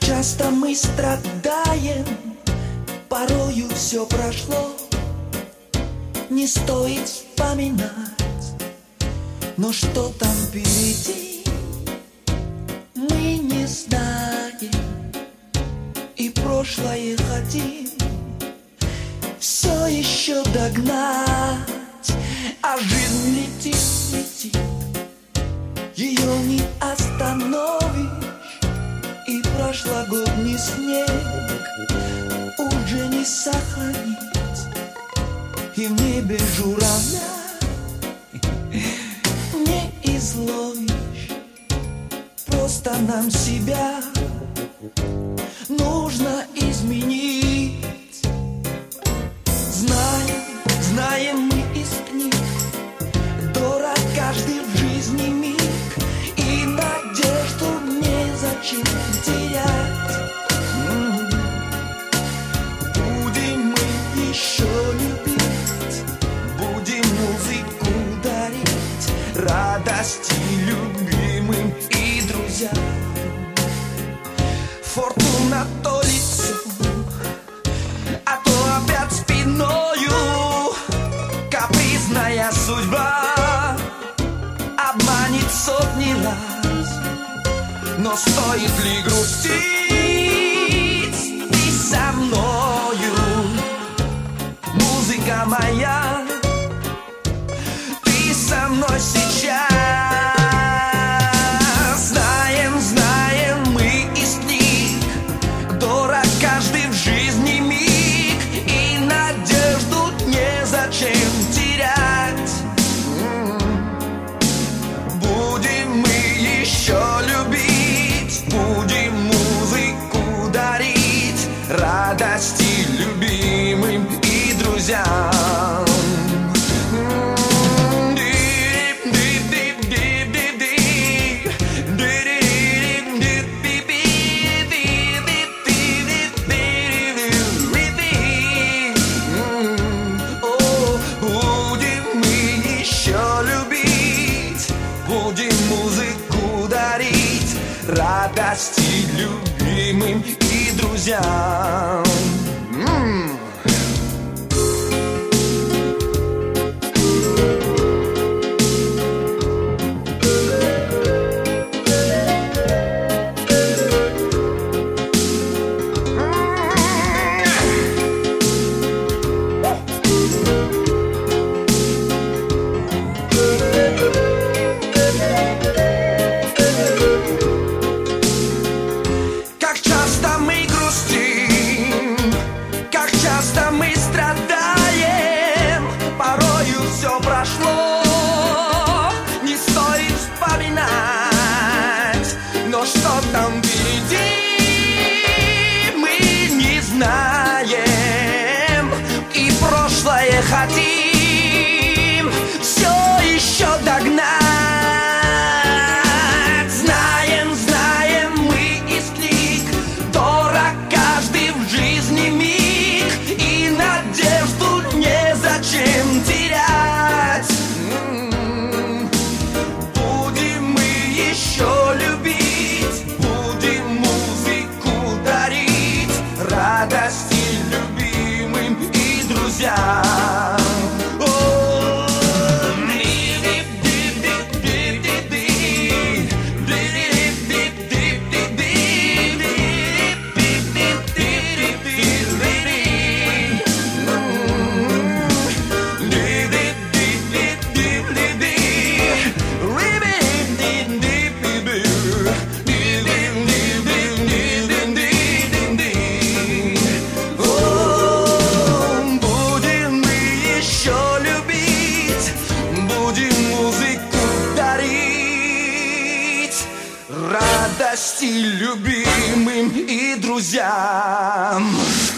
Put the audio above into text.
часто мы страдаем, порою все прошло, не стоит вспоминать. Но что там впереди, мы не знаем, и прошлое хотим все еще догнать. А жизнь летит, летит, ее не остановишь, и прошлогодний снег уже не сохранить. И в небе журавля не изловишь. Просто нам себя нужно изменить. Знаем мы из книг, дорог каждый в жизни миг, и надежду незачем терять. Будем мы еще любить, будем музыку дарить, радости любимым и друзьям. Фортуна то лицо, а то опять спиною. Капризная судьба обманет сотни раз. Но стоит ли грустить, ты со мною, музыка моя, ты со мной сейчас. Знаем мы из книг, дорог каждый в жизни миг, и надежду незачем терять. Будем мы еще любить, будем музыку дарить, радости любимым и друзьям. Будем музыку дарить, радости любимым и друзьям. Что там впереди, мы не знаем, и прошлое хотим все еще догнать. Знаем мы из книг, дорог каждый в жизни миг, и надежду незачем терять. Будем мы еще любить, радости любимым и друзьям. Радости любимым и друзьям.